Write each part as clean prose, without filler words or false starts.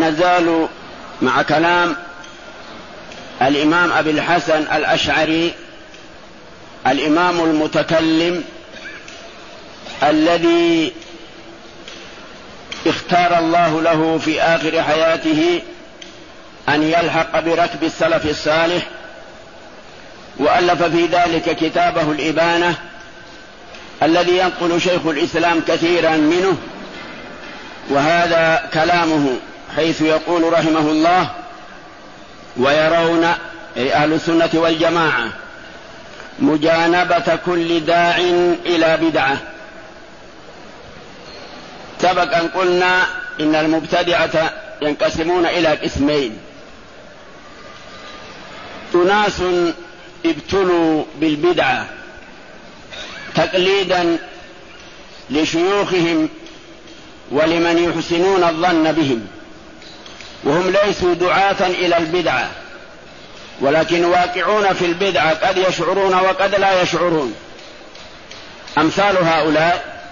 نزال مع كلام الإمام أبي الحسن الأشعري، الإمام المتكلم الذي اختار الله له في آخر حياته أن يلحق بركب السلف الصالح، وألف في ذلك كتابه الإبانة الذي ينقل شيخ الإسلام كثيرا منه. وهذا كلامه حيث يقول رحمه الله: ويرون أهل السنة والجماعة مجانبة كل داع إلى بدعة. سبق أن قلنا إن المبتدعة ينقسمون إلى قسمين: أناس ابتلوا بالبدعة تقليدا لشيوخهم ولمن يحسنون الظن بهم، وهم ليسوا دعاة إلى البدعة ولكن واقعون في البدعة، قد يشعرون وقد لا يشعرون. أمثال هؤلاء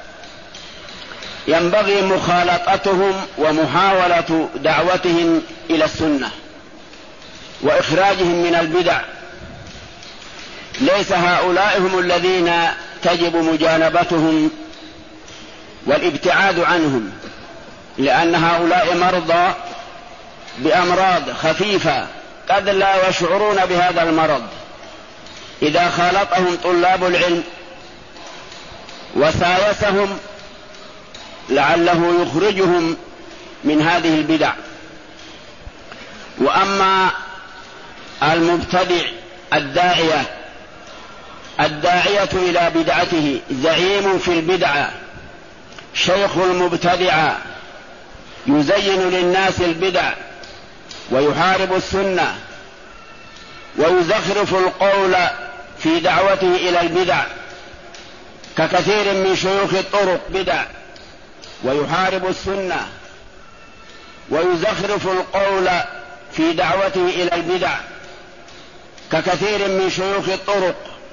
ينبغي مخالطتهم ومحاولة دعوتهم إلى السنة وإخراجهم من البدع. ليس هؤلاء هم الذين تجب مجانبتهم والابتعاد عنهم، لأن هؤلاء مرضى بأمراض خفيفة قد لا يشعرون بهذا المرض. إذا خالطهم طلاب العلم وسايسهم لعله يخرجهم من هذه البدع. وأما المبتدع الداعية إلى بدعته، زعيم في البدعة، شيخ المبتدعة، يزين للناس البدع ويحارب السنة ويزخرف القول في دعوته إلى البدع، ككثير من شيوخ الطرق بدع ويحارب السنة ويزخرف القول في دعوته إلى البدع، ككثير من شيوخ الطرق.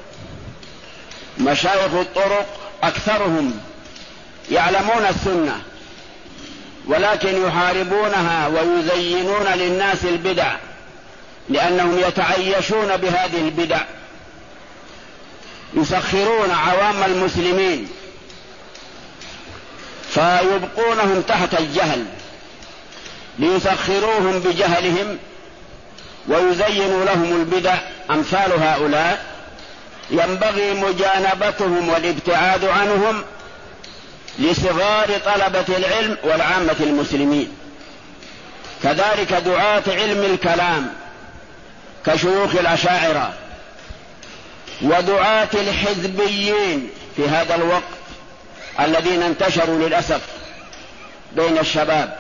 مشايخ الطرق أكثرهم يعلمون السنة ولكن يحاربونها ويزينون للناس البدع، لأنهم يتعيشون بهذه البدع، يسخرون عوام المسلمين فيبقونهم تحت الجهل ليسخروهم بجهلهم ويزينوا لهم البدع. أمثال هؤلاء ينبغي مجانبتهم والابتعاد عنهم لصغار طلبة العلم والعامة المسلمين. كذلك دعاة علم الكلام كشيوخ الأشاعرة ودعاة الحزبيين في هذا الوقت الذين انتشروا للأسف بين الشباب.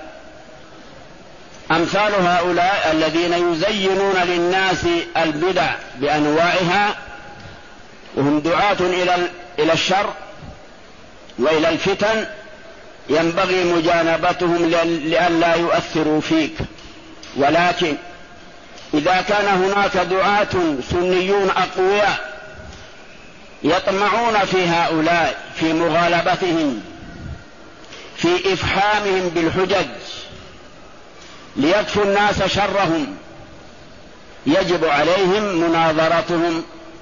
أمثال هؤلاء الذين يزينون للناس البدع بأنواعها وهم دعاة إلى الشر وإلى الفتن، ينبغي مجانبتهم لئلا يؤثروا فيك. ولكن إذا كان هناك دعاة سنيون أقوياء يطمعون في هؤلاء في مغالبتهم في إفحامهم بالحجج ليكفوا الناس شرهم، يجب عليهم مناظرتهم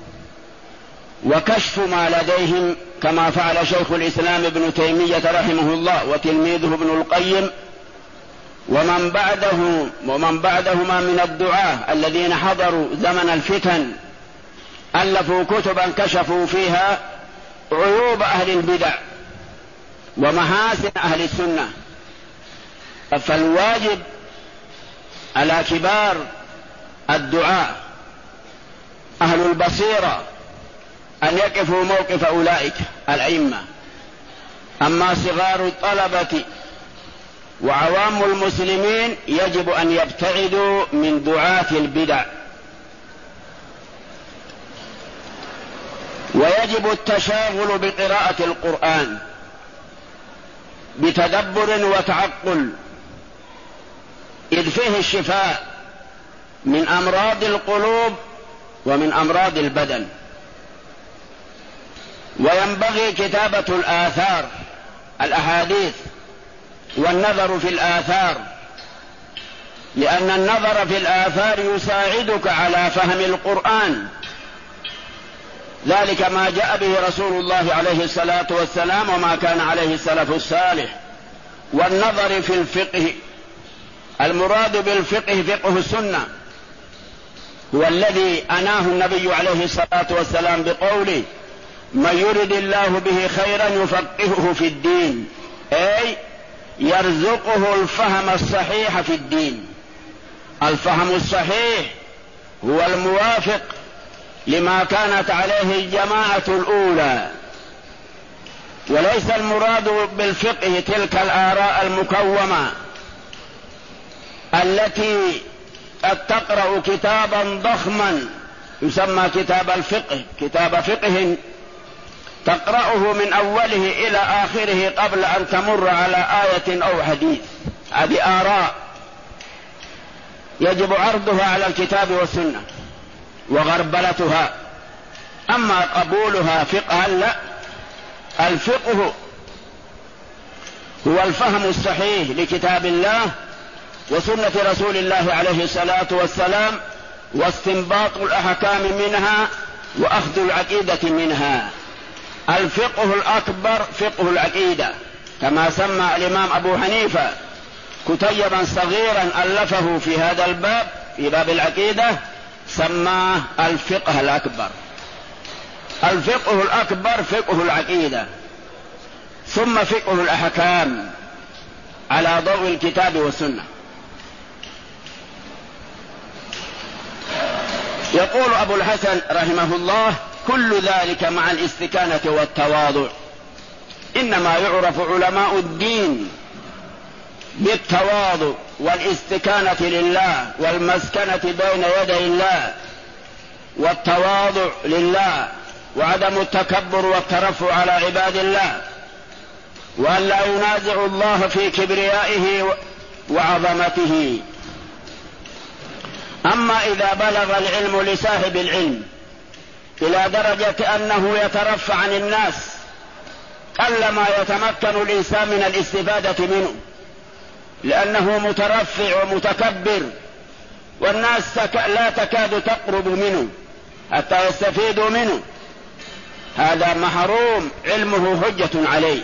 وكشف ما لديهم، كما فعل شيخ الإسلام ابن تيمية رحمه الله وتلميذه ابن القيم ومن بعدهما من الدعاة الذين حضروا زمن الفتن، ألفوا كتبا كشفوا فيها عيوب أهل البدع ومحاسن أهل السنة. فالواجب على كبار الدعاة أهل البصيرة أن يقفوا موقف أولئك الأئمة. أما صغار الطلبة وعوام المسلمين يجب أن يبتعدوا من دعاة البدع. ويجب التشاغل بقراءة القرآن بتدبر وتعقل، إذ فيه الشفاء من أمراض القلوب ومن أمراض البدن. وينبغي كتابة الآثار الأحاديث والنظر في الآثار لأن النظر في الآثار يساعدك على فهم القرآن، ذلك ما جاء به رسول الله عليه الصلاة والسلام وما كان عليه السلف الصالح. والنظر في الفقه، المراد بالفقه فقه السنة، هو الذي أناه النبي عليه الصلاة والسلام بقوله: من يرد الله به خيرا يفقهه في الدين، أي يرزقه الفهم الصحيح في الدين. الفهم الصحيح هو الموافق لما كانت عليه الجماعة الأولى، وليس المراد بالفقه تلك الآراء المكومة التي قد تقرأ كتابا ضخما يسمى كتاب الفقه، كتاب فقه تقرأه من أوله إلى آخره قبل أن تمر على آية أو حديث. هذه آراء يجب عرضها على الكتاب والسنة وغربلتها، أما قبولها فقها لا. الفقه هو الفهم الصحيح لكتاب الله وسنة رسول الله عليه الصلاة والسلام، واستنباط الأحكام منها وأخذ العقيدة منها. الفقه الأكبر فقه العقيدة، كما سمى الإمام أبو حنيفة كتيبا صغيرا ألفه في هذا الباب، في باب العقيدة، سماه الفقه الأكبر. الفقه الأكبر فقه العقيدة، ثم فقه الأحكام على ضوء الكتاب والسنة. يقول أبو الحسن رحمه الله: كل ذلك مع الاستكانة والتواضع. إنما يعرف علماء الدين بالتواضع والاستكانة لله والمسكنة بين يدي الله، والتواضع لله وعدم التكبر والترفع على عباد الله، وأن لا ينازع الله في كبريائه وعظمته. أما إذا بلغ العلم لصاحب العلم إلى درجة أنه يترفع عن الناس، قلما يتمكن الإنسان من الاستفادة منه، لأنه مترفع ومتكبر، والناس لا تكاد تقرب منه حتى يستفيدوا منه. هذا محروم، علمه حجة عليه.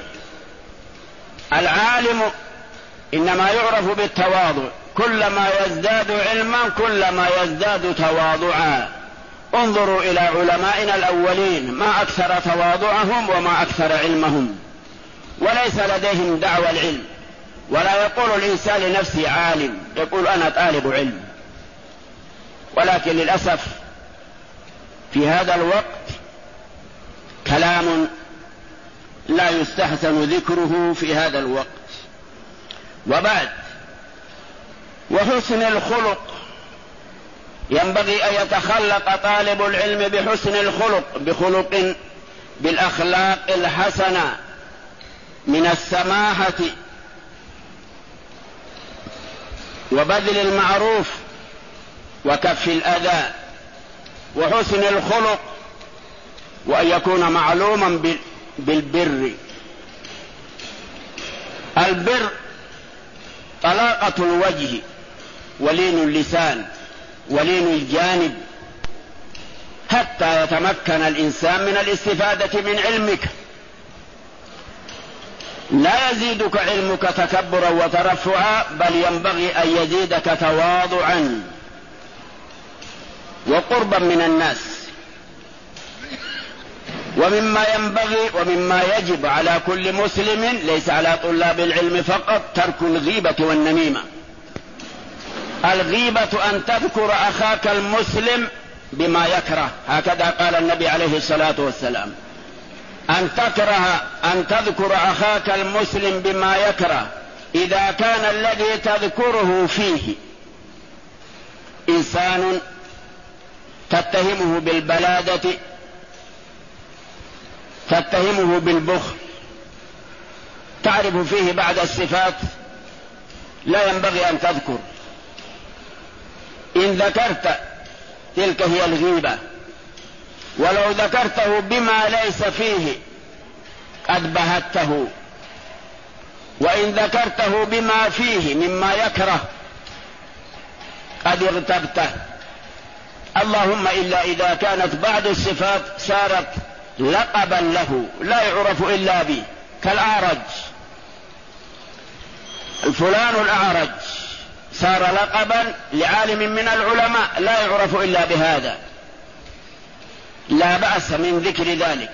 العالم إنما يعرف بالتواضع، كلما يزداد علما كلما يزداد تواضعا. انظروا إلى علمائنا الأولين، ما أكثر تواضعهم وما أكثر علمهم، وليس لديهم دعوى العلم، ولا يقول الإنسان لنفسه عالم، يقول أنا طالب علم. ولكن للأسف في هذا الوقت كلام لا يستحسن ذكره في هذا الوقت. وبعد، وحسن الخلق، ينبغي أن يتخلق طالب العلم بحسن الخلق، بالأخلاق الحسنة من السماحة وبذل المعروف وكف الأذى، وحسن الخلق، وأن يكون معلوما بالبر. البر طلاقة الوجه ولين اللسان ولين الجانب، حتى يتمكن الإنسان من الاستفادة من علمك. لا يزيدك علمك تكبرا وترفعا، بل ينبغي أن يزيدك تواضعا وقربا من الناس. ومما ينبغي ومما يجب على كل مسلم، ليس على طلاب العلم فقط، ترك الغيبة والنميمة. الغيبة أن تذكر أخاك المسلم بما يكره، هكذا قال النبي عليه الصلاة والسلام: أن تذكر أخاك المسلم بما يكره، إذا كان الذي تذكره فيه إنسان تتهمه بالبلادة، تتهمه بالبخل، تعرف فيه بعض الصفات، لا ينبغي أن تذكر. إن ذكرت تلك هي الغيبة. ولو ذكرته بما ليس فيه قد بهته، وإن ذكرته بما فيه مما يكره قد اغتبته، اللهم إلا إذا كانت بعض الصفات صارت لقبا له لا يعرف إلا به، كالأعرج، فلان الأعرج صار لقبا لعالم من العلماء لا يعرف إلا بهذا، لا بأس من ذكر ذلك.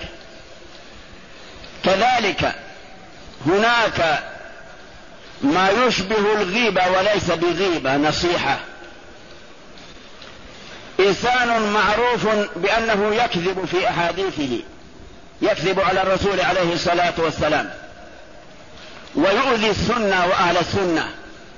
كذلك هناك ما يشبه الغيبة وليس بغيبة، نصيحة. إنسان معروف بأنه يكذب في أحاديثه، يكذب على الرسول عليه الصلاة والسلام، ويؤذي السنة وأهل السنة،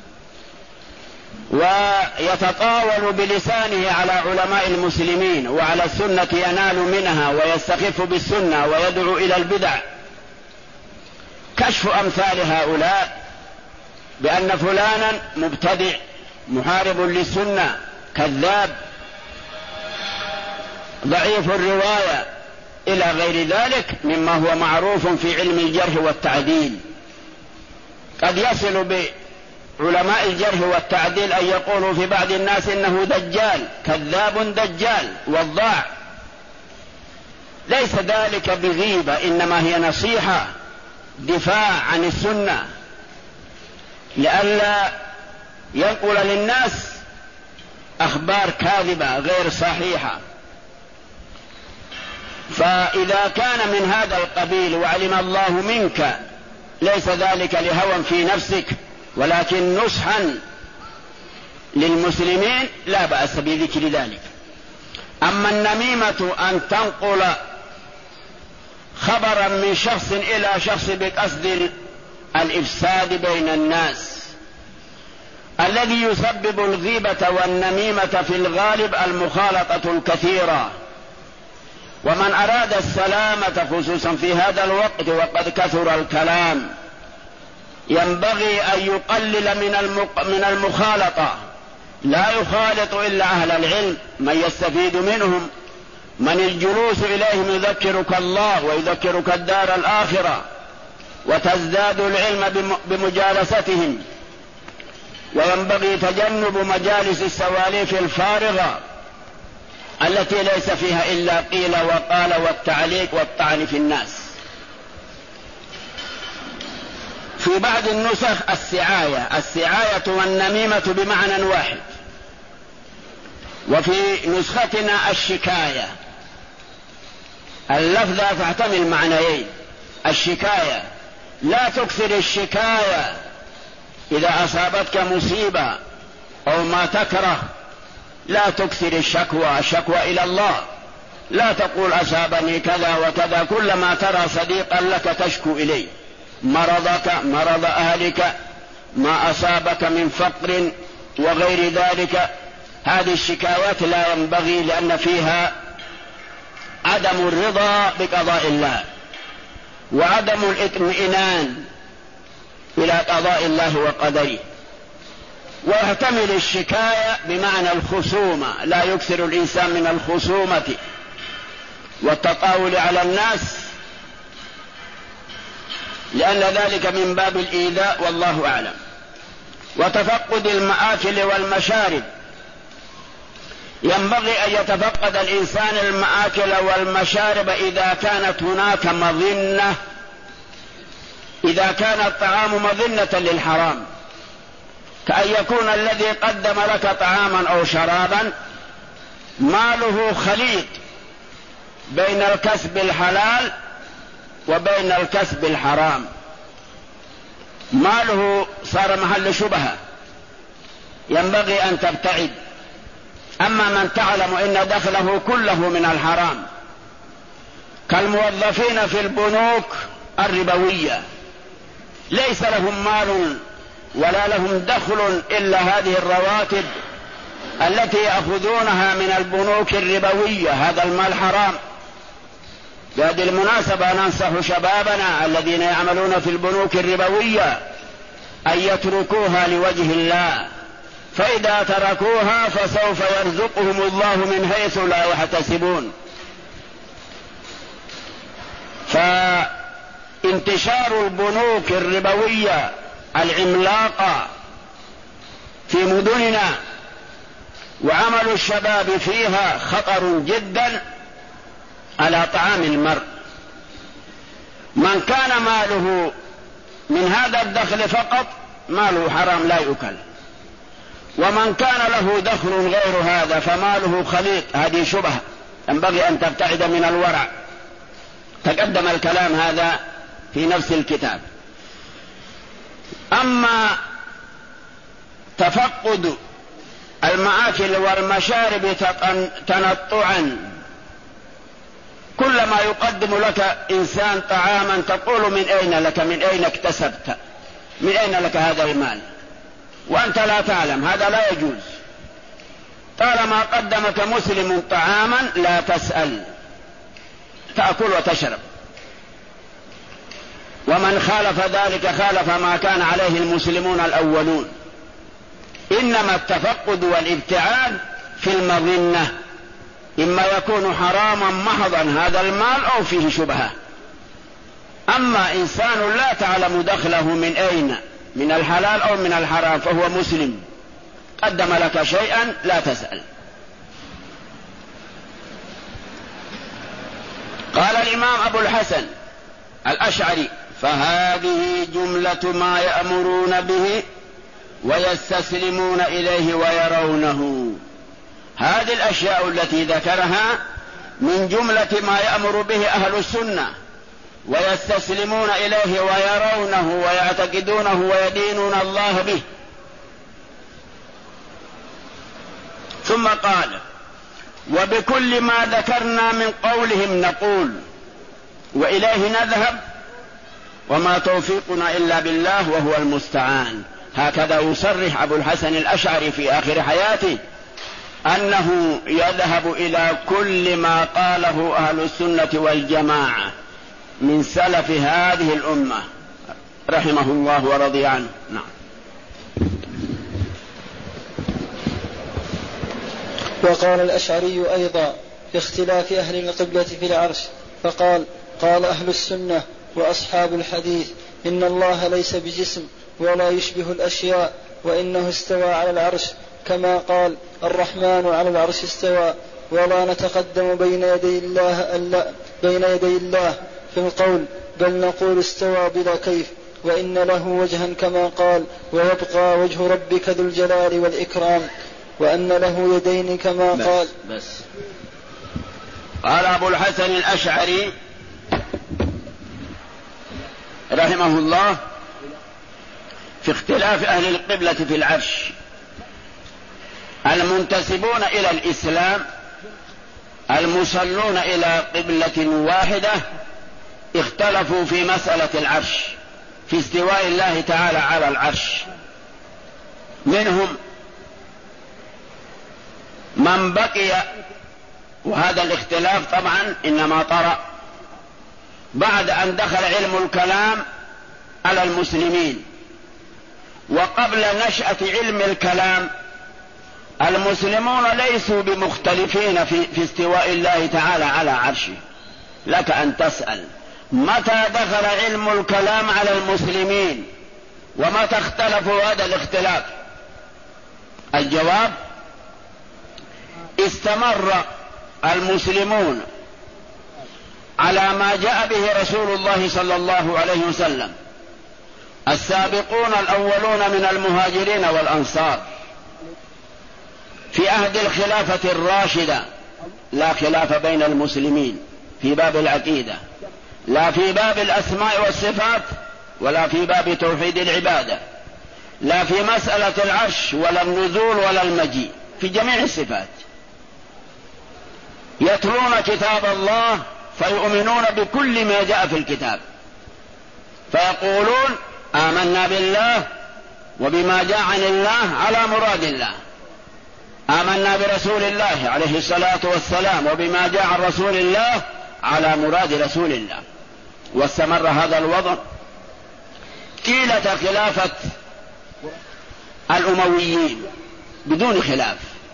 ويتطاول بلسانه على علماء المسلمين وعلى السنة ينال منها، ويستخف بالسنة ويدعو إلى البدع. كشف أمثال هؤلاء بأن فلانا مبتدع محارب للسنة كذاب ضعيف الرواية إلى غير ذلك مما هو معروف في علم الجرح والتعديل. قد يصل بعلماء الجرح والتعديل أن يقولوا في بعض الناس إنه دجال، كذاب دجال وضاع. ليس ذلك بغيبة، إنما هي نصيحة، دفاع عن السنة، لئلا ينقل للناس أخبار كاذبة غير صحيحة. فإذا كان من هذا القبيل وعلم الله منك، ليس ذلك لهوى في نفسك ولكن نصحا للمسلمين، لا بأس بذكر ذلك. أما النميمة أن تنقل خبرا من شخص إلى شخص بقصد الإفساد بين الناس، الذي يسبب الغيبة والنميمة في الغالب المخالطة الكثيرة. ومن أراد السلامة خصوصا في هذا الوقت وقد كثر الكلام، ينبغي أن يقلل من المخالطة، لا يخالط إلا أهل العلم، من يستفيد منهم، من الجلوس إليهم يذكرك الله ويذكرك الدار الآخرة، وتزداد العلم بمجالستهم. وينبغي تجنب مجالس السواليف الفارغة التي ليس فيها إلا قيل وقال والتعليق والطعن في الناس. في بعض النسخ السعاية والنميمة بمعنى واحد، وفي نسختنا الشكاية. اللفظة تحتمل معنيين. الشكاية لا تكثر الشكاية إذا أصابتك مصيبة أو ما تكره، لا تكثر الشكوى إلى الله. لا تقول أصابني كذا وكذا، كلما ترى صديقا لك تشكو إليه مرضك، مرض أهلك، ما أصابك من فقر وغير ذلك. هذه الشكايات لا ينبغي، لأن فيها عدم الرضا بقضاء الله وعدم الاطمئنان إلى قضاء الله وقدره. ويحتمل الشكاية بمعنى الخصومة، لا يكثر الإنسان من الخصومة والتطاول على الناس، لأن ذلك من باب الإيذاء، والله أعلم. وتفقد المآكل والمشارب، ينبغي أن يتفقد الإنسان المآكل والمشارب إذا كانت هناك مظنة، إذا كان الطعام مظنة للحرام، كأن يكون الذي قدم لك طعاما أو شرابا ماله خليط بين الكسب الحلال وبين الكسب الحرام، ماله صار محل شبهة، ينبغي أن تبتعد. أما من تعلم إن دخله كله من الحرام، كالموظفين في البنوك الربوية، ليس لهم مال ولا لهم دخل إلا هذه الرواتب التي يأخذونها من البنوك الربوية، هذا المال حرام. بهذه المناسبة ننصح شبابنا الذين يعملون في البنوك الربوية أن يتركوها لوجه الله، فإذا تركوها فسوف يرزقهم الله من حيث لا يحتسبون. فانتشار البنوك الربوية العملاقة في مدننا وعمل الشباب فيها خطر جدا على طعام المرء. من كان ماله من هذا الدخل فقط ماله حرام لا يؤكل، ومن كان له دخل غير هذا فماله خليط، هذه شبهة ينبغي أن تبتعد من الورع. تقدم الكلام هذا في نفس الكتاب. أما تفقد المآكل والمشارب تنطعا، كلما يقدم لك إنسان طعاما تقول من أين لك، من أين اكتسبت، من أين لك هذا المال، وأنت لا تعلم، هذا لا يجوز. طالما قدمك مسلم طعاما لا تسأل، تأكل وتشرب. ومن خالف ذلك خالف ما كان عليه المسلمون الأولون. إنما التفقد والابتعاد في المظنة، إما يكون حراما محضا هذا المال أو فيه شبهة. أما إنسان لا تعلم دخله من أين، من الحلال أو من الحرام، فهو مسلم قدم لك شيئا لا تسأل. قال الإمام أبو الحسن الأشعري: فهذه جملة ما يأمرون به ويستسلمون إليه ويرونه. هذه الأشياء التي ذكرها من جملة ما يأمر به أهل السنة ويستسلمون إليه ويرونه ويعتقدونه ويدينون الله به. ثم قال: وبكل ما ذكرنا من قولهم نقول وإليه نذهب وما توفيقنا إلا بالله وهو المستعان. هكذا يصرح أبو الحسن الأشعري في آخر حياته أنه يذهب إلى كل ما قاله أهل السنة والجماعة من سلف هذه الأمة رحمه الله ورضي عنه. نعم. وقال الأشعري أيضا في اختلاف أهل القبلة في العرش فقال: قال أهل السنة وأصحاب الحديث إن الله ليس بجسم ولا يشبه الأشياء، وإنه استوى على العرش كما قال الرحمن على العرش استوى، ولا نتقدم بين يدي الله في القول، بل نقول استوى بلا كيف، وإن له وجها كما قال ويبقى وجه ربك ذو الجلال والإكرام، وأن له يدين كما قال. قال أبو الحسن الأشعري رحمه الله في اختلاف أهل القبلة في العرش: المنتسبون إلى الإسلام المصلون إلى قبلة واحدة اختلفوا في مسألة العرش، في استواء الله تعالى على العرش. منهم من بقي، وهذا الاختلاف طبعا إنما طرأ بعد أن دخل علم الكلام على المسلمين، وقبل نشأة علم الكلام المسلمون ليسوا بمختلفين في استواء الله تعالى على عرشه. لك أن تسأل متى دخل علم الكلام على المسلمين ومتى اختلفوا هذا الاختلاف؟ الجواب: استمر المسلمون على ما جاء به رسول الله صلى الله عليه وسلم، السابقون الأولون من المهاجرين والأنصار في عهد الخلافة الراشدة. لا خلاف بين المسلمين في باب العقيدة، لا في باب الأسماء والصفات، ولا في باب توحيد العبادة، لا في مسألة العرش ولا النزول ولا المجيء، في جميع الصفات. يتلون كتاب الله فيؤمنون بكل ما جاء في الكتاب، فيقولون آمنا بالله وبما جاء عن الله على مراد الله، آمنا برسول الله عليه الصلاة والسلام وبما جاء عن رسول الله على مراد رسول الله. واستمر هذا الوضع طيلة خلافة الأمويين بدون خلاف،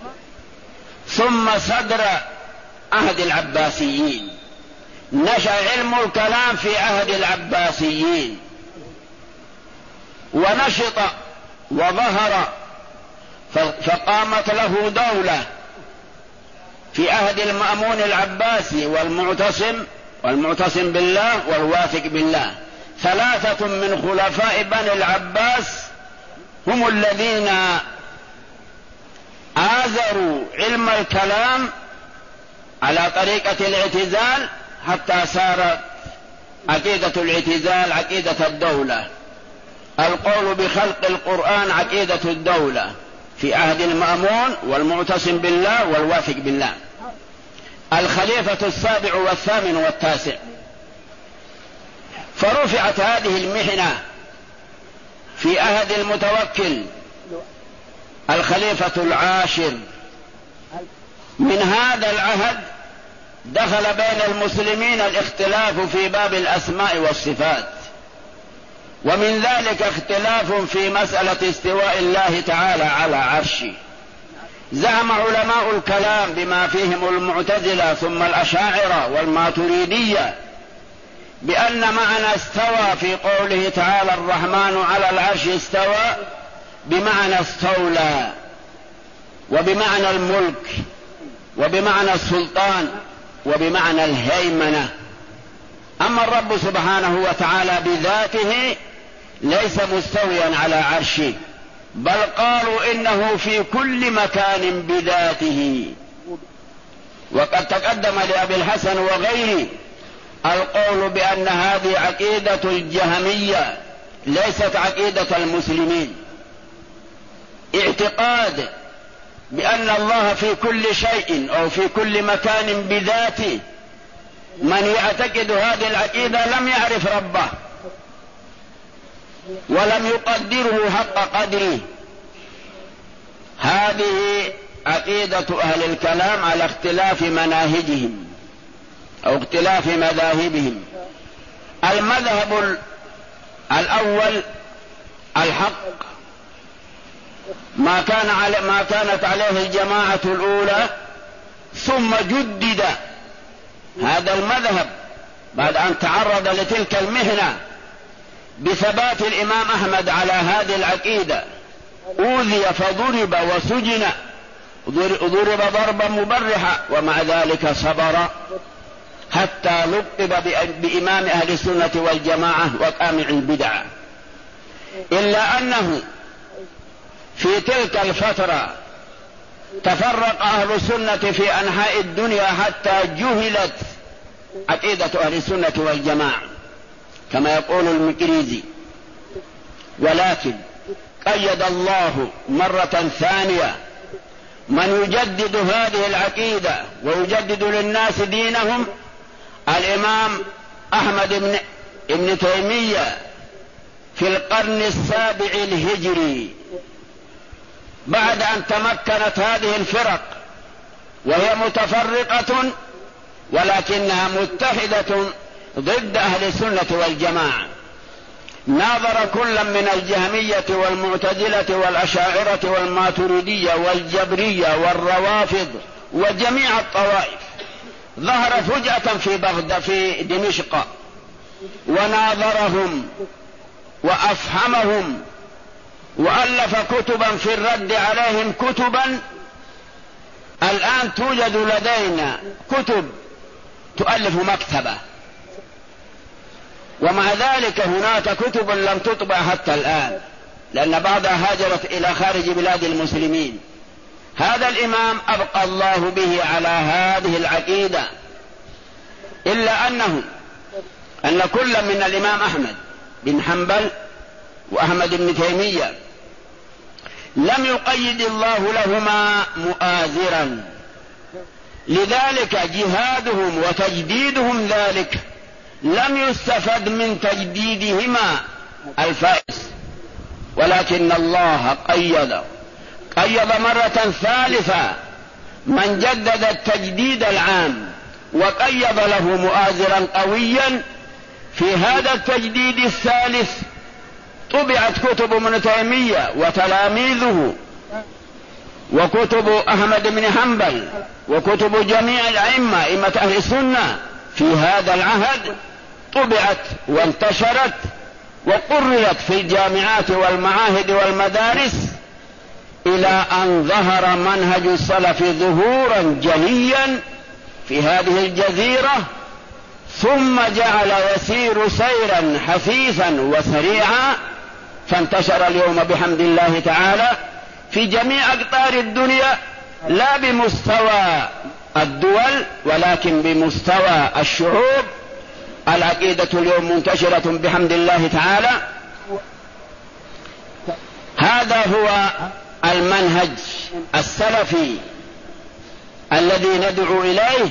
ثم صدر عهد العباسيين، نشأ علم الكلام في عهد العباسيين ونشط وظهر، فقامت له دولة في عهد المأمون العباسي والمعتصم بالله والواثق بالله. 3 من خلفاء بني العباس هم الذين آزروا علم الكلام على طريقة الاعتزال حتى صارت عقيدة الاعتزال عقيدة الدولة، القول بخلق القرآن عقيدة الدولة في عهد المأمون والمعتصم بالله والواثق بالله. الخليفة 7 و8 و9. فرفعت هذه المحنة في عهد المتوكل الخليفة 10. من هذا العهد دخل بين المسلمين الاختلاف في باب الأسماء والصفات، ومن ذلك اختلاف في مسألة استواء الله تعالى على عرشه. زعم علماء الكلام بما فيهم المعتزلة ثم الأشاعرة والماتريدية بأن معنى استوى في قوله تعالى الرحمن على العرش استوى بمعنى استولى، وبمعنى الملك، وبمعنى السلطان، وبمعنى الهيمنة. أما الرب سبحانه وتعالى بذاته ليس مستويا على عرشه، بل قالوا إنه في كل مكان بذاته. وقد تقدم لأبي الحسن وغيره القول بأن هذه عقيدة الجهمية ليست عقيدة المسلمين. اعتقاد بأن الله في كل شيء أو في كل مكان بذاته، من يعتقد هذه العقيدة لم يعرف ربه ولم يقدره حق قدره. هذه عقيدة أهل الكلام على اختلاف مناهجهم أو اختلاف مذاهبهم. المذهب الأول الحق ما كانت عليه الجماعة الأولى، ثم جدد هذا المذهب بعد أن تعرض لتلك المهنة بثبات الإمام أحمد على هذه العقيدة. أوذي فضرب وسجن، ضرب ضربا مبرحا، ومع ذلك صبر حتى لقب بإمام أهل السنة والجماعة وقامع البدعة. إلا أنه في تلك الفترة تفرق أهل السنة في أنحاء الدنيا حتى جهلت عقيدة أهل السنة والجماعة كما يقول المكريزي. ولكن قيد الله مرة ثانية من يجدد هذه العقيدة ويجدد للناس دينهم، الإمام أحمد بن تيمية في القرن 7 الهجري، بعد أن تمكنت هذه الفرق وهي متفرقة ولكنها متحدة ضد أهل السنة والجماعة. ناظر كل من الجهمية والمعتزلة والأشاعرة والماتريدية والجبرية والروافض وجميع الطوائف، ظهر فجأة في بغداد في دمشق وناظرهم وأفهمهم، وألف كتبا في الرد عليهم. كتبا الآن توجد لدينا كتب تؤلف مكتبة، ومع ذلك هناك كتب لم تطبع حتى الآن لأن بعضها هاجرت إلى خارج بلاد المسلمين. هذا الإمام أبقى الله به على هذه العقيدة، إلا أن كل من الإمام أحمد بن حنبل وأحمد بن تيمية لم يقيد الله لهما مؤازرا، لذلك جهادهم وتجديدهم ذلك لم يستفد من تجديدهما الفائز، ولكن الله قيد مرة ثالثة من جدد التجديد العام وقيد له مؤازرا قويا. في هذا التجديد الثالث طبعت كتب ابن تيمية وتلاميذه وكتب أحمد بن حنبل وكتب جميع الأئمة أئمة أهل السنة في هذا العهد، طبعت وانتشرت وقررت في الجامعات والمعاهد والمدارس إلى أن ظهر منهج السلف ظهورا جليا في هذه الجزيرة، ثم جعل يسير سيرا حثيثا وسريعا، فانتشر اليوم بحمد الله تعالى في جميع أقطار الدنيا، لا بمستوى الدول ولكن بمستوى الشعوب. العقيدة اليوم منتشرة بحمد الله تعالى. هذا هو المنهج السلفي الذي ندعو إليه.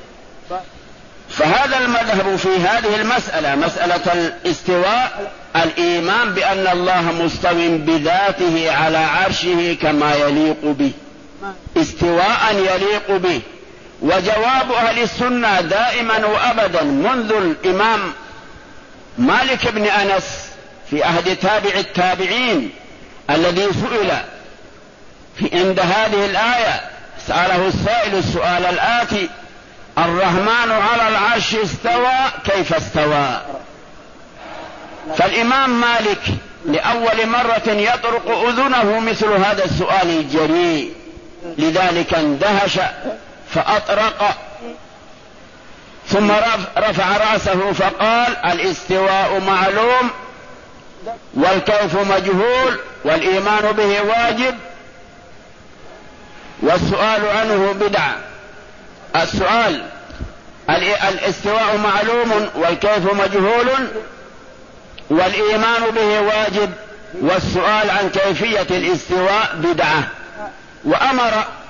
فهذا المذهب في هذه المسألة، مسألة الاستواء، الإيمان بأن الله مستو بذاته على عرشه كما يليق به، استواء يليق به. وجواب أهل السنة دائما وأبدا منذ الإمام مالك بن أنس في عهد تابع التابعين الذي سئل عند هذه الآية، سأله السائل السؤال الآتي: الرحمن على العرش استوى، كيف استوى؟ فالإمام مالك لأول مرة يطرق أذنه مثل هذا السؤال الجريء، لذلك اندهش فأطرق، ثم رفع رأسه فقال: الاستواء معلوم والكيف مجهول والإيمان به واجب والسؤال عنه بدعة. السؤال الاستواء معلوم والكيف مجهول والإيمان به واجب والسؤال عن كيفية الاستواء بدعة. وأمر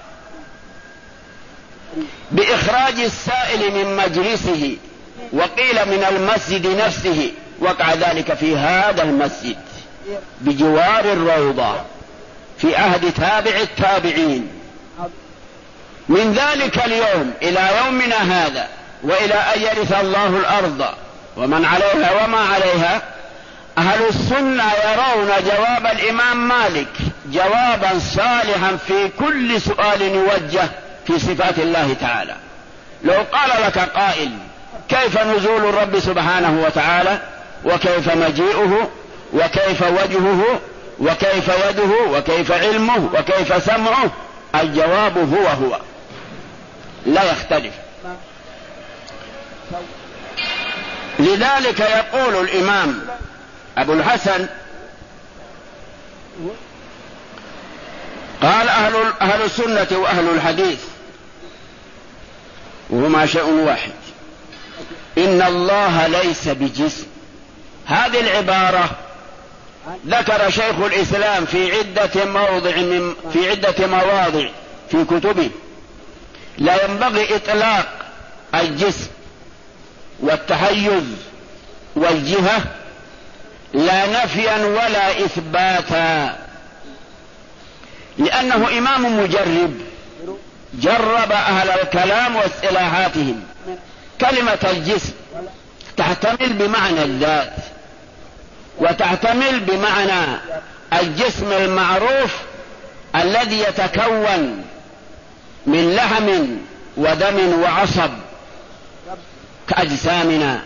بإخراج السائل من مجلسه، وقيل من المسجد نفسه، وقع ذلك في هذا المسجد بجوار الروضة في عهد تابع التابعين. من ذلك اليوم إلى يومنا هذا وإلى أن يرث الله الأرض ومن عليها وما عليها، أهل السنة يرون جواب الإمام مالك جوابا صالحا في كل سؤال يوجه في صفات الله تعالى. لو قال لك قائل: كيف نزول الرب سبحانه وتعالى، وكيف مجيئه، وكيف وجهه، وكيف يده، وكيف علمه، وكيف سمعه، الجواب هو لا يختلف. لذلك يقول الإمام أبو الحسن: قال أهل السنة وأهل الحديث وهما شيء واحد، إن الله ليس بجسم. هذه العبارة ذكر شيخ الإسلام في عدة مواضع في كتبه. لا ينبغي إطلاق الجسم والتحيز والجهة لا نفيا ولا إثباتا، لأنه إمام مجرب، جرب أهل الكلام واصطلاحاتهم. كلمة الجسم تحتمل بمعنى الذات، وتحتمل بمعنى الجسم المعروف الذي يتكون من لحم ودم وعصب كأجسامنا.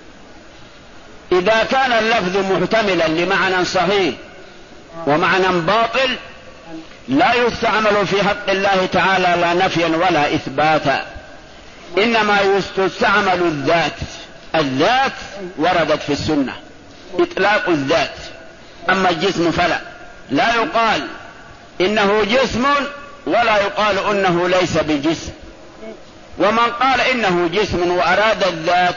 إذا كان اللفظ محتملا لمعنى صحيح ومعنى باطل لا يستعمل في حق الله تعالى لا نفيا ولا إثباتا، إنما يستعمل الذات وردت في السنة إطلاق الذات. أما الجسم فلا، لا يقال إنه جسم ولا يقال إنه ليس بجسم. ومن قال إنه جسم وأراد الذات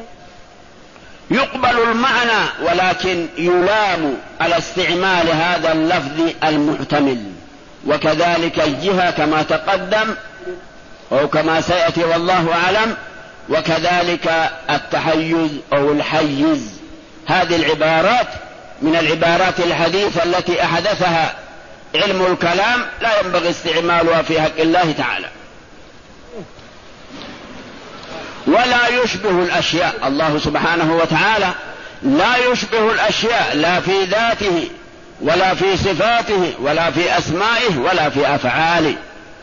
يقبل المعنى، ولكن يلام على استعمال هذا اللفظ المحتمل. وكذلك الجهة كما تقدم أو كما سيأتي والله أعلم، وكذلك التحيز أو الحيز. هذه العبارات من العبارات الحديثة التي أحدثها علم الكلام، لا ينبغي استعمالها في حق الله تعالى. ولا يشبه الأشياء، الله سبحانه وتعالى لا يشبه الأشياء لا في ذاته ولا في صفاته ولا في أسمائه ولا في أفعاله،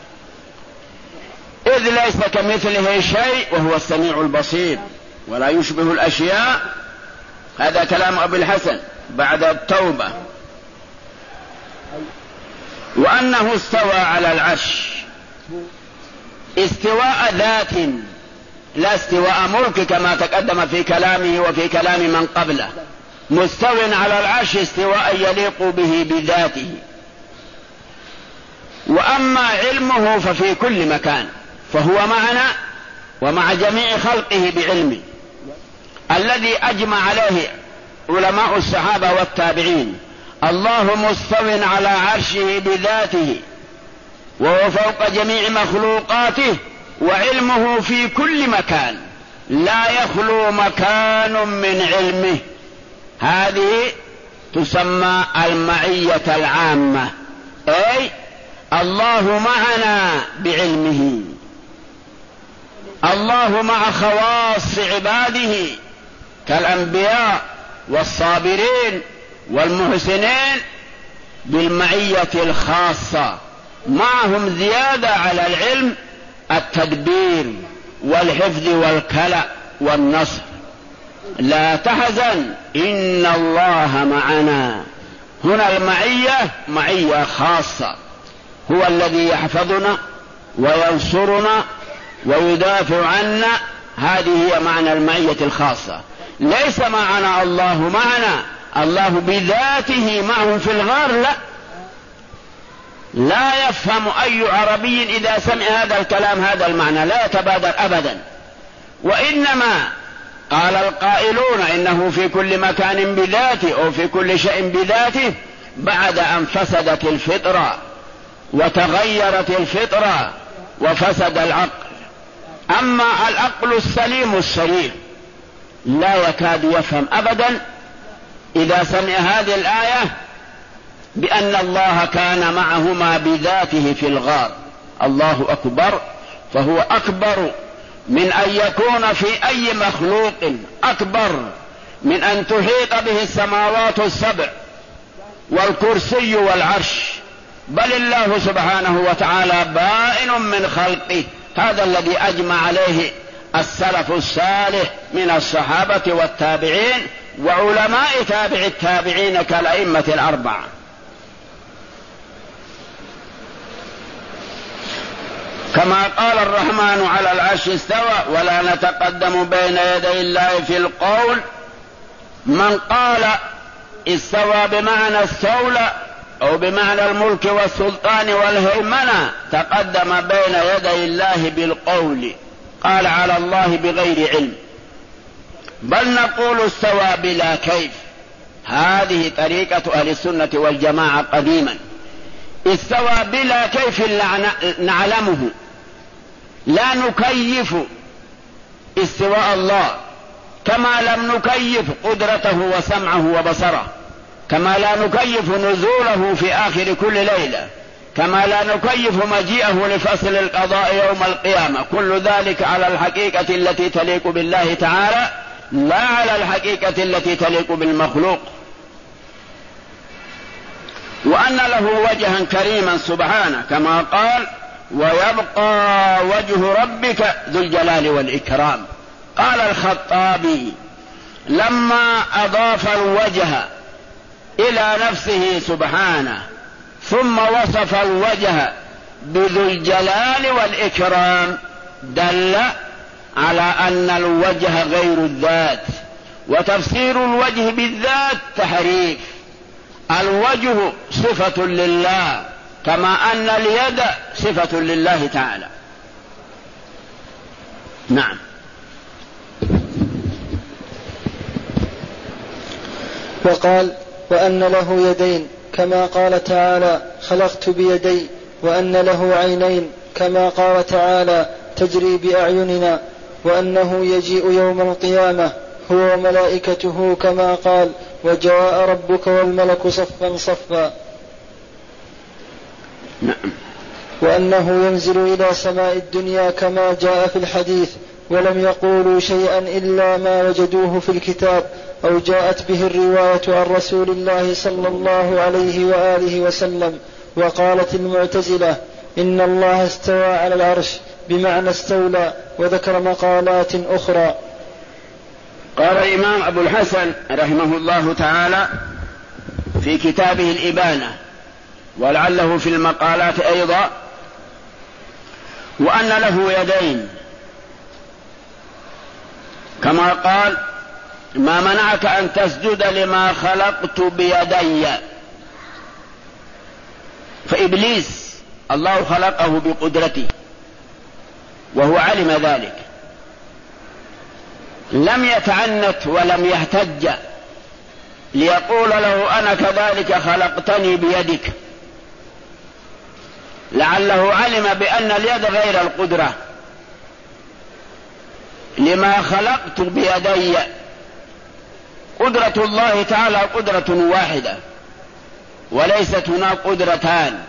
إذ ليس كمثله شيء وهو السميع البصير. ولا يشبه الأشياء، هذا كلام أبي الحسن بعد التوبة. وأنه استوى على العرش استواء ذات لا استواء ملك كما تقدم في كلامه وفي كلام من قبله. مستو على العرش استواء يليق به بذاته. وأما علمه ففي كل مكان، فهو معنا ومع جميع خلقه بعلمه الذي أجمع عليه علماء الصحابة والتابعين. الله مستو على عرشه بذاته وهو فوق جميع مخلوقاته، وعلمه في كل مكان لا يخلو مكان من علمه. هذه تسمى المعية العامة، أي الله معنا بعلمه. الله مع خواص عباده كالأنبياء والصابرين والمحسنين بالمعية الخاصة، معهم زيادة على العلم التدبير والحفظ والكلأ والنصر. لا تحزن إن الله معنا. هنا المعية معية خاصة، هو الذي يحفظنا وينصرنا ويدافع عنا. هذه هي معنى المعية الخاصة. ليس معنا الله معنا، الله بذاته معهم في الغار، لا يفهم أي عربي إذا سمع هذا الكلام هذا المعنى، لا يتبادر أبدا. وإنما قال القائلون إنه في كل مكان بذاته أو في كل شيء بذاته بعد أن فسدت الفطرة وتغيرت الفطرة وفسد العقل. أما العقل السليم الصريح لا يكاد يفهم أبدا إذا سمع هذه الآية بأن الله كان معهما بذاته في الغار. الله أكبر، فهو أكبر من أن يكون في أي مخلوق، أكبر من أن تحيط به السماوات السبع والكرسي والعرش، بل الله سبحانه وتعالى بائن من خلقه. هذا الذي أجمع عليه السلف الصالح من الصحابة والتابعين وعلماء تابع التابعين كالأئمة الأربعة. كما قال الرحمن على العرش استوى ولا نتقدم بين يدي الله في القول. من قال استوى بمعنى استولى أو بمعنى الملك والسلطان والهيمنة تقدم بين يدي الله بالقول، قال على الله بغير علم. بل نقول استوى بلا كيف. هذه طريقة أهل السنة والجماعة قديما، استوى بلا كيف نعلمه، لا نكيف استواء الله كما لم نكيف قدرته وسمعه وبصره، كما لا نكيف نزوله في آخر كل ليلة، كما لا نكيف مجيئه لفصل القضاء يوم القيامة. كل ذلك على الحقيقة التي تليق بالله تعالى، لا على الحقيقة التي تليق بالمخلوق. وأن له وجها كريما سبحانه كما قال ويبقى وجه ربك ذو الجلال والإكرام. قال الخطابي لما أضاف الوجه إلى نفسه سبحانه ثم وصف الوجه بذو الجلال والإكرام دل على أن الوجه غير الذات، وتفسير الوجه بالذات تحريف. الوجه صفة لله كما أن اليد صفة لله تعالى. نعم. وقال وأن له يدين كما قال تعالى خلقت بيدي، وأن له عينين كما قال تعالى تجري بأعيننا، وأنه يجيء يوم القيامة هو وملائكته كما قال وجاء ربك والملك صفا صفا. نعم. وأنه ينزل إلى سماء الدنيا كما جاء في الحديث، ولم يقولوا شيئا إلا ما وجدوه في الكتاب أو جاءت به الرواية عن رسول الله صلى الله عليه وآله وسلم. وقالت المعتزلة إن الله استوى على العرش بمعنى استولى، وذكر مقالات أخرى. قال الإمام أبو الحسن رحمه الله تعالى في كتابه الإبانة ولعله في المقالات أيضا، وأن له يدين، كما قال: ما منعك أن تسجد لما خلقت بيدي. فإبليس الله خلقه بقدرته وهو علم ذلك، لم يتعنت ولم يهتج ليقول له: أنا كذلك خلقتني بيدك، لعله علم بأن اليد غير القدرة. لما خلقت بيدي، قدرة الله تعالى قدرة واحدة، وليست هناك قدرتان.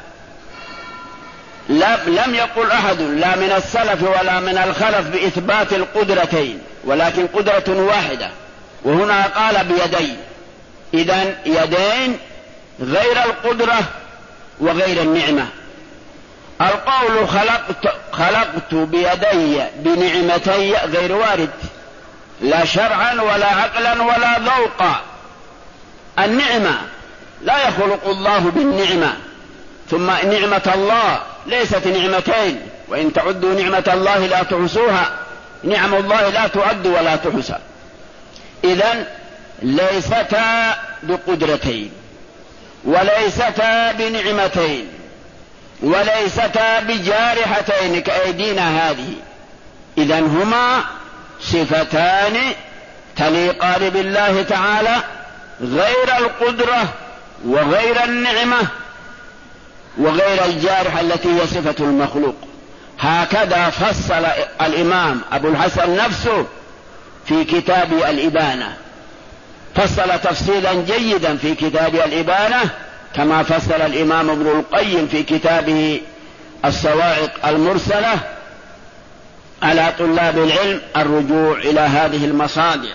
لم يقل أحد لا من السلف ولا من الخلف بإثبات القدرتين، ولكن قدرة واحدة، وهنا قال بيدي. إذن يدين غير القدرة وغير النعمة. القول خلقت بيدي بنعمتي غير وارد، لا شرعا ولا عقلا ولا ذوقا. النعمة لا يخلق الله بالنعمة، ثم نعمة الله ليست نعمتين، وإن تعدوا نعمة الله لا تحصوها. نعم الله لا تعد ولا تحصى. إذن ليستا بقدرتين، وليستا بنعمتين، وليستا بجارحتين كأيدينا هذه. إذن هما صفتان تليقان بالله تعالى، غير القدرة وغير النعمة وغير الجارحة التي هي صفة المخلوق. هكذا فصل الإمام أبو الحسن نفسه في كتاب الإبانة، فصل تفصيلا جيدا في كتاب الإبانة، كما فصل الإمام ابن القيم في كتابه الصواعق المرسلة على طلاب العلم الرجوع إلى هذه المصادر.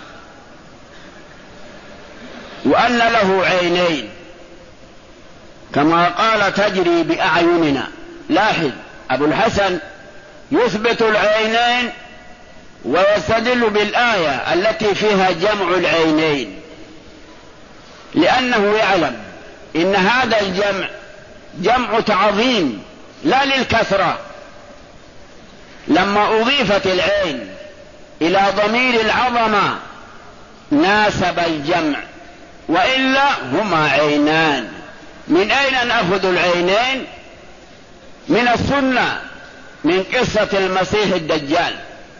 وأن له عينين، كما قال: تجري بأعيننا. لاحظ، أبو الحسن يثبت العينين ويستدل بالآية التي فيها جمع العينين، لأنه يعلم إن هذا الجمع جمع تعظيم لا للكثرة. لما أضيفت العين إلى ضمير العظمة ناسب الجمع، وإلا هما عينان. من أين نأخذ العينين؟ من السنة، من قصة المسيح الدجال.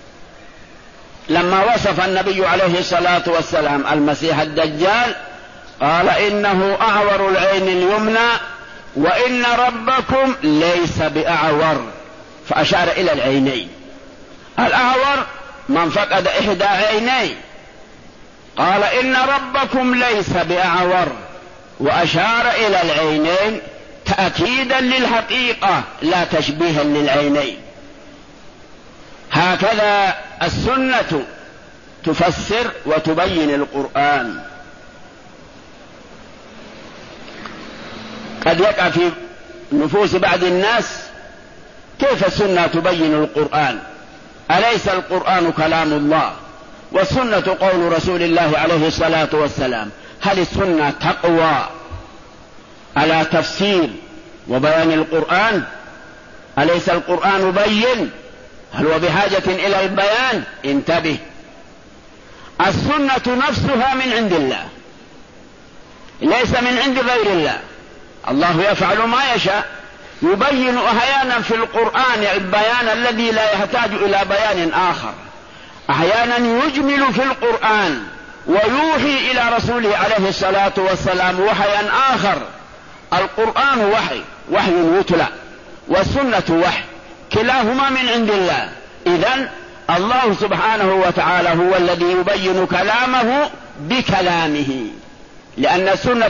لما وصف النبي عليه الصلاة والسلام المسيح الدجال قال: إنه أعور العين اليمنى وإن ربكم ليس بأعور، فأشار إلى العينين. الأعور من فقد إحدى عينيه، قال: إن ربكم ليس بأعور، وأشار إلى العينين تأكيدا للحقيقة لا تشبيها للعينين. هكذا السنة تفسر وتبين القرآن. قد يقع في نفوس بعض الناس: كيف السنة تبين القرآن؟ أليس القرآن كلام الله والسنة قول رسول الله عليه الصلاة والسلام؟ هل السنة تقوى على تفسير وبيان القرآن؟ أليس القرآن بين؟ هل هو بحاجة إلى البيان؟ انتبه، السنة نفسها من عند الله، ليس من عند غير الله. الله يفعل ما يشاء، يبين أحيانا في القرآن البيان الذي لا يحتاج إلى بيان آخر، أحيانا يجمل في القرآن ويوحي إلى رسوله عليه الصلاة والسلام وحيا آخر. القرآن وحي يتلى، والسنة وحي، كلاهما من عند الله. إذن الله سبحانه وتعالى هو الذي يبين كلامه بكلامه، لأن السنة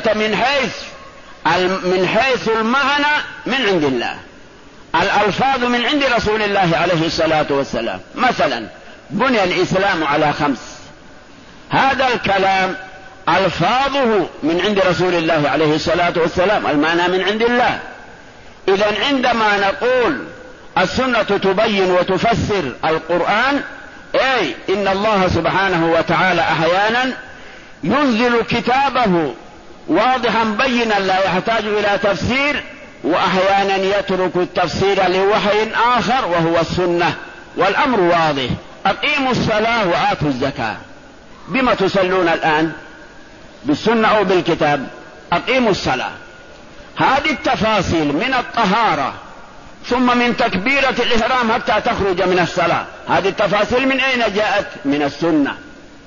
من حيث المعنى من عند الله، الألفاظ من عند رسول الله عليه الصلاة والسلام. مثلا بني الإسلام على 5، هذا الكلام ألفاظه من عند رسول الله عليه الصلاة والسلام، المعنى من عند الله. إذن عندما نقول السنة تبين وتفسر القرآن، أي إن الله سبحانه وتعالى أحيانا ينزل كتابه واضحا بينا لا يحتاج إلى تفسير، وأحيانا يترك التفسير لوحي آخر وهو السنة. والأمر واضح: أقيموا الصلاة وآتوا الزكاة. بما تصلون الآن؟ بالسنة أو بالكتاب؟ أقيموا الصلاة. هذه التفاصيل من الطهارة ثم من تكبيرة الإحرام حتى تخرج من الصلاة، هذه التفاصيل من أين جاءت؟ من السنة.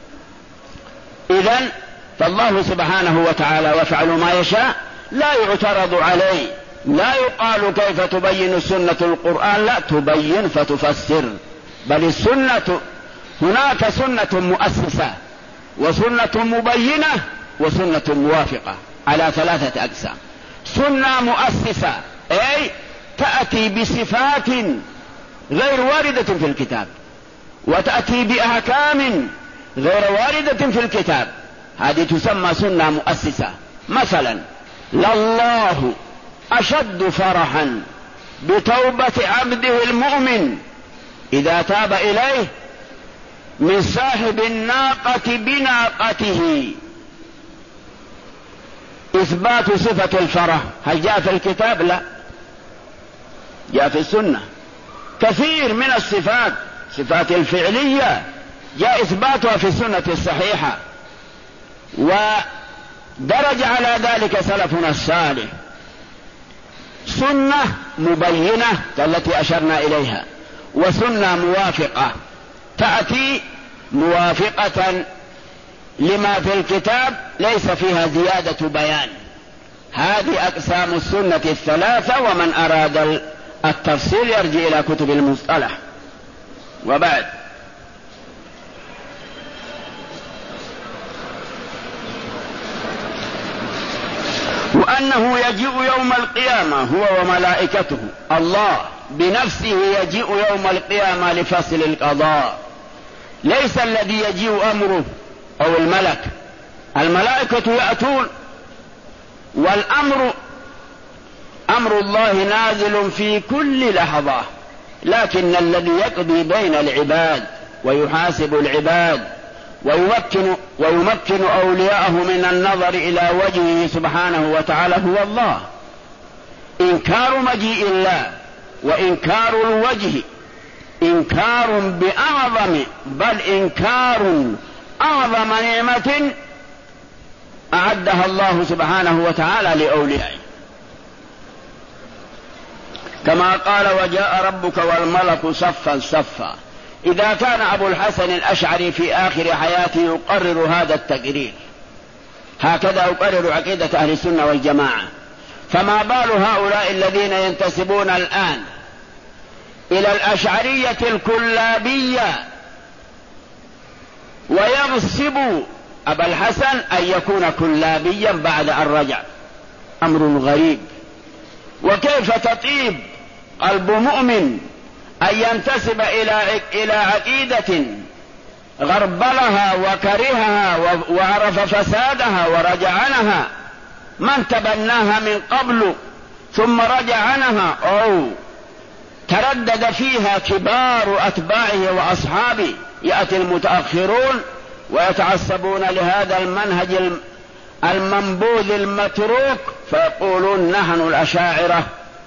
إذن فالله سبحانه وتعالى يفعل ما يشاء، لا يعترض عليه، لا يقال كيف تبين السنة القرآن، لا، تبين فتفسر. بل السنة هناك سنة مؤسسة وسنة مبينة وسنة موافقة على 3 أقسام. سنة مؤسسة أي تأتي بصفات غير واردة في الكتاب، وتأتي بأحكام غير واردة في الكتاب، هذه تسمى سنة مؤسسة. مثلا: لله أشد فرحا بتوبة عبده المؤمن إذا تاب إليه من صاحب الناقة بناقته. إثبات صفة الفرح هل جاء في الكتاب؟ لا، جاء في السنة. كثير من الصفات، صفات الفعلية، جاء إثباتها في السنة الصحيحة، ودرج على ذلك سلفنا الصالح. سنة مبينة التي أشرنا إليها، وسنة موافقة تأتي موافقة لما في الكتاب ليس فيها زيادة بيان. هذه أقسام السنة 3، ومن أراد التفصيل يرجع إلى كتب المصطلح. وبعد: وأنه يجيء يوم القيامة هو وملائكته. الله بنفسه يجيء يوم القيامة لفصل القضاء، ليس الذي يجيء أمره أو الملك. الملائكة يأتون، والأمر أمر الله نازل في كل لحظة، لكن الذي يقضي بين العباد ويحاسب العباد ويمكن أولياءه من النظر إلى وجهه سبحانه وتعالى هو الله. إنكار مجيء الله وإنكار الوجه إنكار بأعظم، بل إنكار أعظم نعمة أعدها الله سبحانه وتعالى لأوليائه، كما قال: وجاء ربك والملك صفا صفا. إذا كان أبو الحسن الأشعري في آخر حياته يقرر هذا التقرير، هكذا يقرر عقيدة أهل السنة والجماعة، فما بال هؤلاء الذين ينتسبون الآن إلى الأشعرية الكلابية ويغصب أبا الحسن أن يكون كلابيا بعد أن رجع؟ أمر غريب. وكيف تطيب قلب مؤمن أن ينتسب إلى عقيدة غربلها وكرهها وعرف فسادها ورجع عنها، من تبناها من قبل ثم رجع عنها أو تردد فيها كبار أتباعه وأصحابه، يأتي المتأخرون ويتعصبون لهذا المنهج المنبوذ المتروك فيقولون نحن الأشاعرة،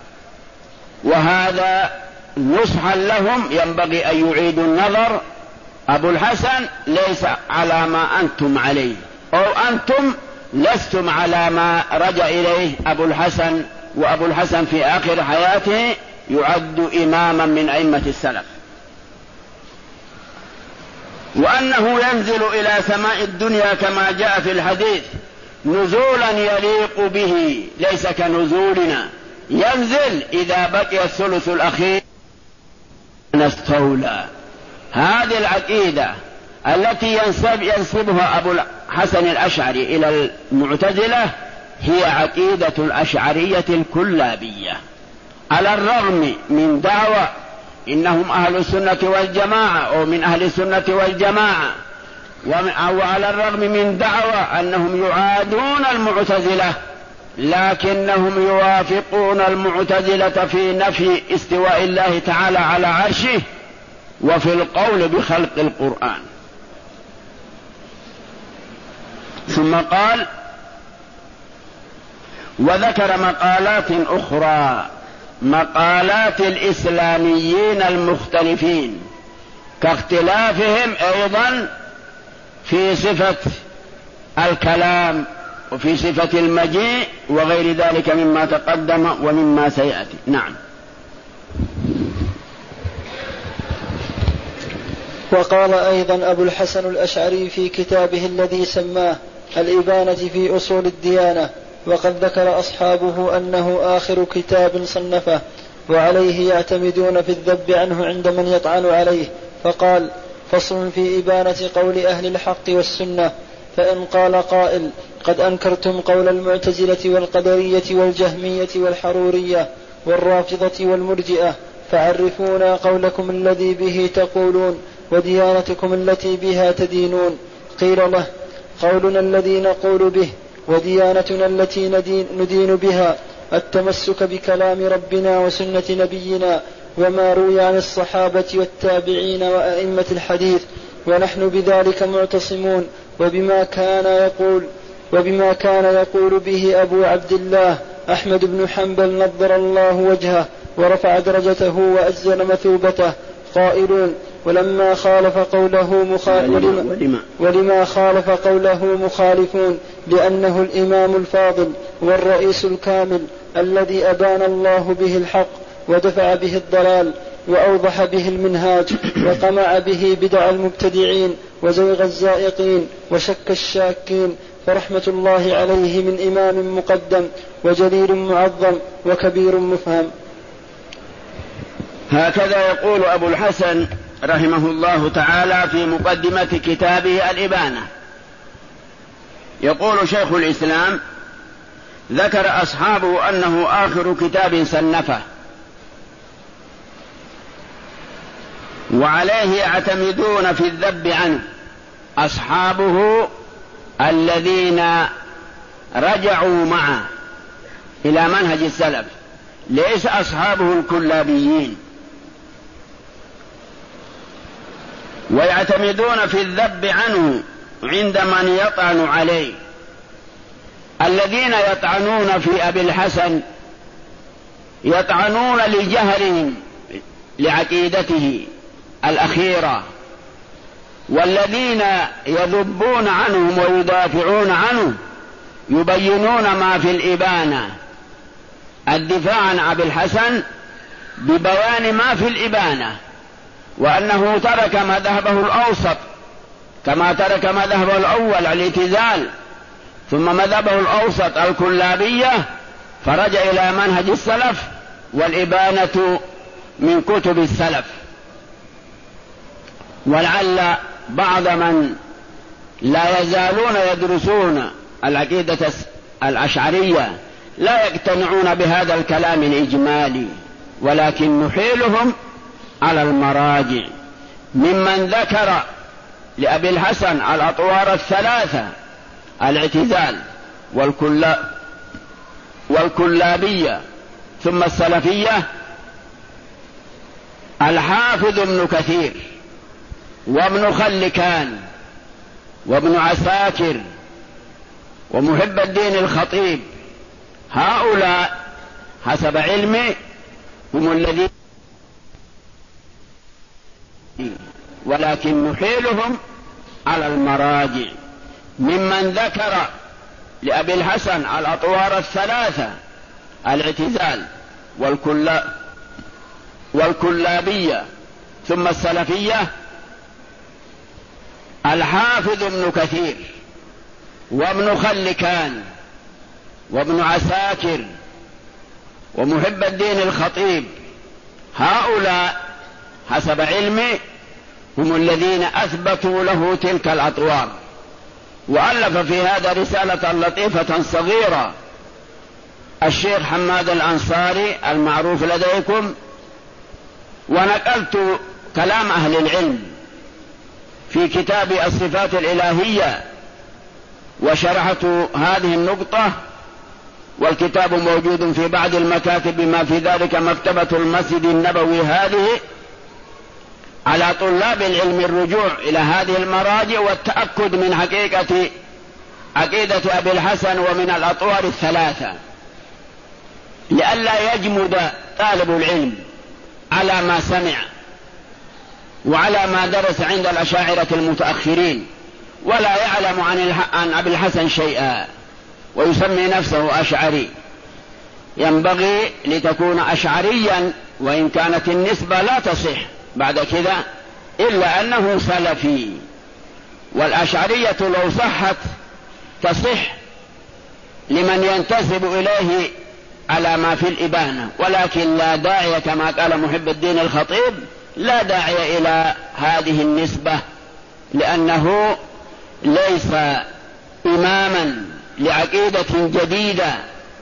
وهذا نصحا لهم ينبغي أن يعيدوا النظر. أبو الحسن ليس على ما أنتم عليه، أو أنتم لستم على ما رجع إليه أبو الحسن، وأبو الحسن في آخر حياته يعد إماما من أئمة السلف. وأنه ينزل إلى سماء الدنيا كما جاء في الحديث نزولا يليق به، ليس كنزولنا، ينزل إذا بقي الثلث الأخير نستولى. هذه العقيدة التي ينسبها أبو الحسن الأشعري إلى المعتزلة هي عقيدة الأشعرية الكلابية، على الرغم من دعوى إنهم أهل السنة والجماعة أو من أهل السنة والجماعة، وعلى الرغم من دعوى أنهم يعادون المعتزلة، لكنهم يوافقون المعتزلة في نفي استواء الله تعالى على عرشه وفي القول بخلق القرآن. ثم قال: وذكر مقالات أخرى، مقالات الإسلاميين المختلفين، كاختلافهم أيضا في صفة الكلام وفي صفة المجيء وغير ذلك مما تقدم ومما سيأتي. نعم. وقال أيضا أبو الحسن الأشعري في كتابه الذي سماه الإبانة في أصول الديانة، وقد ذكر أصحابه أنه آخر كتاب صنفه وعليه يعتمدون في الذب عنه عند من يطعن عليه، فقال: فصل في إبانة قول أهل الحق والسنة. فإن قال قائل: قد أنكرتم قول المعتزلة والقدرية والجهمية والحرورية والرافضة والمرجئة، فعرفونا قولكم الذي به تقولون وديانتكم التي بها تدينون. قيل له: قولنا الذي نقول به وديانتنا التي ندين بها التمسك بكلام ربنا وسنة نبينا وما روي عن الصحابة والتابعين وأئمة الحديث، ونحن بذلك معتصمون وبما كان يقول به أبو عبد الله أحمد بن حنبل نضر الله وجهه ورفع درجته وأجزل مثوبته، قائلون: ولما خالف قوله مخالفون لأنه الإمام الفاضل والرئيس الكامل الذي أبان الله به الحق ودفع به الضلال وأوضح به المنهاج وقمع به بدع المبتدعين وزيغ الزائقين وشك الشاكين، فرحمة الله عليه من إمام مقدم وجليل معظم وكبير مفهم. هكذا يقول أبو الحسن رحمه الله تعالى في مقدمة كتابه الإبانة. يقول شيخ الإسلام: ذكر أصحابه أنه آخر كتاب صنفه وعليه يعتمدون في الذب عنه. أصحابه الذين رجعوا معه إلى منهج السلف، ليس أصحابه الكلابيين. ويعتمدون في الذب عنه عند من يطعن عليه. الذين يطعنون في أبي الحسن يطعنون لجهلهم لعقيدته الأخيرة، والذين يذبون عنهم ويدافعون عنه يبينون ما في الإبانة الدفاع عن أبي الحسن ببيان ما في الإبانة، وأنه ترك مذهبه الأوسط كما ترك مذهبه الأول الاعتزال، ثم مذهبه الأوسط الكلابية، فرجع إلى منهج السلف، والإبانة من كتب السلف. ولعل بعض من لا يزالون يدرسون العقيدة الأشعرية لا يقتنعون بهذا الكلام الإجمالي، ولكن نحيلهم على المراجع ممن ذكر لأبي الحسن الأطوار الثلاثة: الاعتزال والكلابية ثم السلفية، الحافظ ابن كثير وابن خلكان وابن عساكر ومحب الدين الخطيب. هؤلاء حسب علمي هم الذين، ولكن نحيلهم على المراجع ممن ذكر لأبي الحسن الأطوار الثلاثة: الاعتزال والكلابية ثم السلفية، الحافظ ابن كثير وابن خلكان وابن عساكر ومحب الدين الخطيب. هؤلاء حسب علمي هم الذين أثبتوا له تلك الأطوار. وألف في هذا رسالة لطيفة صغيرة الشيخ حماد الأنصاري المعروف لديكم، ونقلت كلام أهل العلم في كتاب الصفات الإلهية وشرحت هذه النقطة، والكتاب موجود في بعض المكاتب بما في ذلك مكتبة المسجد النبوي هذه. على طلاب العلم الرجوع إلى هذه المراجع والتأكد من حقيقة عقيدة أبي الحسن ومن الأطوار الثلاثة، لئلا يجمد طالب العلم على ما سمع وعلى ما درس عند الأشاعرة المتأخرين ولا يعلم عن أبي الحسن شيئا ويسمي نفسه أشعري. ينبغي لتكون أشعريا وإن كانت النسبة لا تصح بعد كذا إلا أنه سلفي، والأشعرية لو صحت تصح لمن ينتسب إليه على ما في الإبانة، ولكن لا داعي كما قال محب الدين الخطيب لا داعي إلى هذه النسبة، لأنه ليس إماما لعقيدة جديدة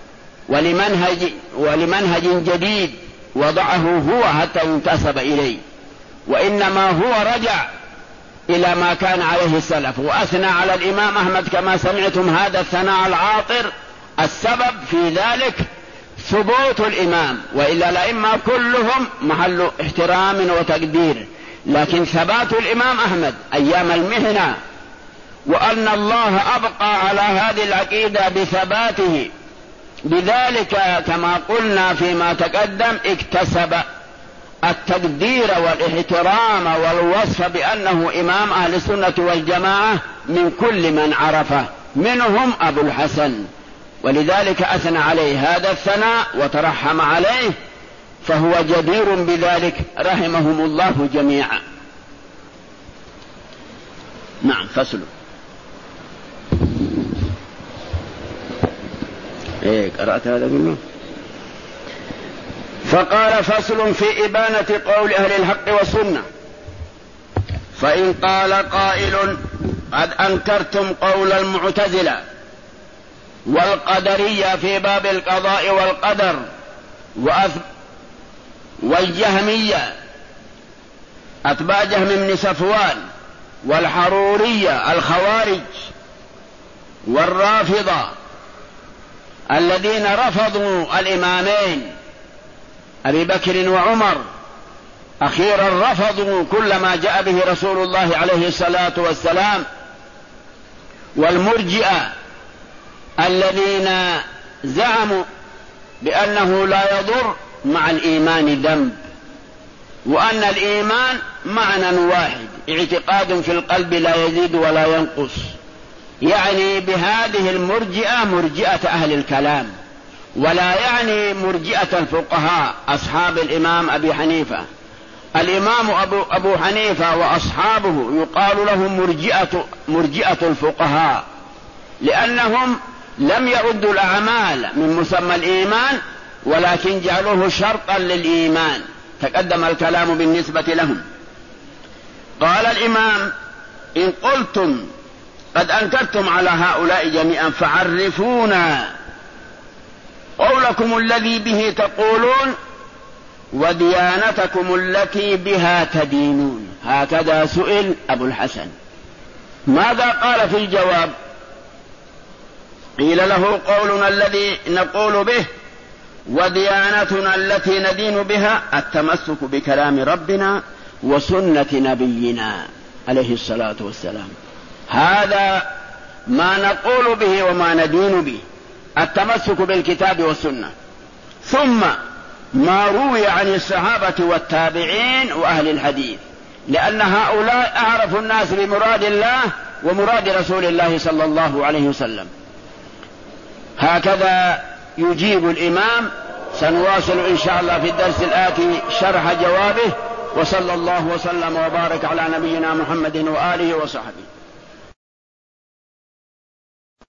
ولمنهج جديد وضعه هو حتى ينتسب إليه، وإنما هو رجع إلى ما كان عليه السلف وأثنى على الإمام أحمد كما سمعتم هذا الثناء العاطر. السبب في ذلك ثبوت الإمام، وإلا الأئمة كلهم محل احترام وتقدير، لكن ثبات الإمام أحمد أيام المهنة وأن الله أبقى على هذه العقيدة بثباته، بذلك كما قلنا فيما تقدم اكتسب التقدير والاحترام والوصف بأنه إمام أهل السنة والجماعة من كل من عرفه منهم أبو الحسن، ولذلك أثنى عليه هذا الثناء وترحم عليه، فهو جدير بذلك رحمهم الله جميعا. نعم. فصل. قرأت هذا منه؟ فقال: فصل في إبانة قول أهل الحق والسنة. فإن قال قائل: قد أنكرتم قول المعتزلة والقدرية في باب القضاء والقدر والجهمية أتباع جهم بن صفوان والحرورية الخوارج والرافضة الذين رفضوا الإمامين أبي بكر وعمر، أخيرا رفضوا كل ما جاء به رسول الله عليه الصلاة والسلام، والمرجئة الذين زعموا بأنه لا يضر مع الإيمان ذنب، وأن الإيمان معنى واحد اعتقاد في القلب لا يزيد ولا ينقص، يعني بهذه المرجئة مرجئة أهل الكلام، ولا يعني مرجئة الفقهاء أصحاب الإمام أبي حنيفة. الإمام أبو حنيفة وأصحابه يقال لهم مرجئة الفقهاء، لأنهم لم يعدوا الأعمال من مسمى الإيمان ولكن جعلوه شرطا للإيمان، تقدم الكلام بالنسبة لهم. قال الإمام: إن قلتم قد أنكرتم على هؤلاء جميعا فعرفونا قولكم الذي به تقولون وديانتكم التي بها تدينون. هكذا سئل أبو الحسن. ماذا قال في الجواب؟ قيل له: قولنا الذي نقول به وديانتنا التي ندين بها التمسك بكلام ربنا وسنة نبينا عليه الصلاة والسلام، هذا ما نقول به وما ندين به، التمسك بالكتاب والسنة. ثم ما روي عن الصحابة والتابعين وأهل الحديث، لأن هؤلاء أعرف الناس بمراد الله ومراد رسول الله صلى الله عليه وسلم. هكذا يجيب الإمام. سنواصل إن شاء الله في الدرس الآتي شرح جوابه، وصلى الله وسلم وبارك على نبينا محمد وآله وصحبه.